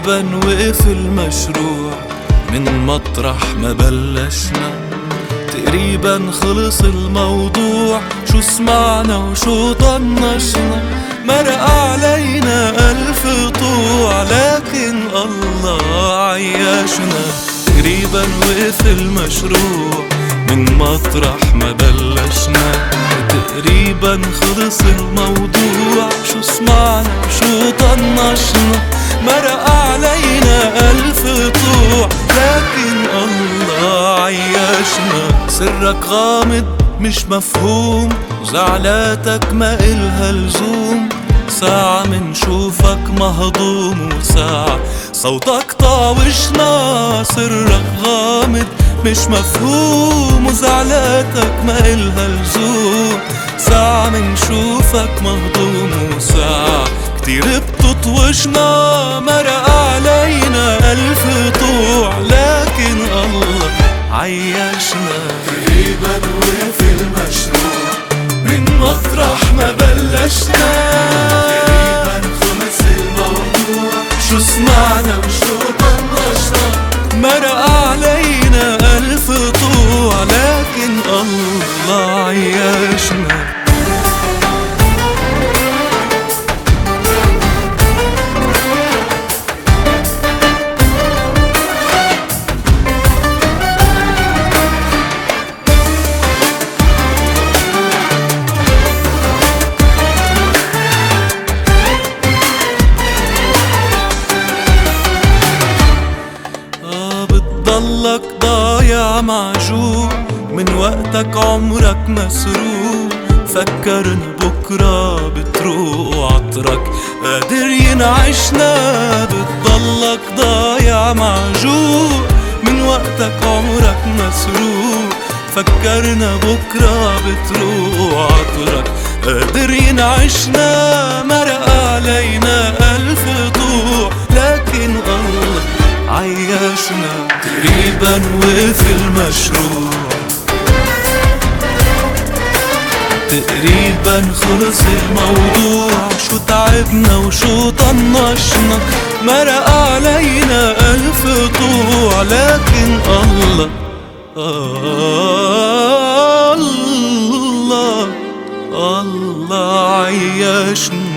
تقريبا وقف المشروع من مطرح ما بلشنا، تقريبا خلص الموضوع، شو سمعنا وشو طنشنا. مرق علينا ألف طوع لكن الله عيشنا. تقريبا وقف المشروع من مطرح ما بلشنا، تقريبا خلص الموضوع، شو سمعنا وشو طنشنا. مرق علينا ألف طوع لكن الله عيشنا. سرك غامض مش مفهوم، وزعلاتك ما إلها لزوم. ساعة منشوفك مهضوم، وساعة صوتك طاوشنا. سرك غامض مش مفهوم، وزعلاتك ما إلها لزوم. ساعة منشوفك مهضوم، وساعة كتير بتطوشنا. مرق علينا ألف طوع لكن الله عيشنا. تقريبا وقف المشروع من مطرح ما بلشنا، تقريبا خلص الموضوع، شو سمعنا وشو طنشنا. مرق علينا ألف طوع لكن الله عيشنا. ضلك ضايع معجوع من وقتك، عمرك مسروق. فكرنا بكرة بتروق عطرك قادر ينعشنا. بتضلك ضايع معجوع من وقتك، عمرك مسروق. فكرنا بكرة بتروق عطرك قادر ينعشنا. مرق علينا ألف طوع لكن الله عيشنا. تقريبا وقف المشروع، تقريبا خلص الموضوع، شو تعبنا وشو طنشنا. مرق علينا ألف طوع لكن الله الله الله عيشنا.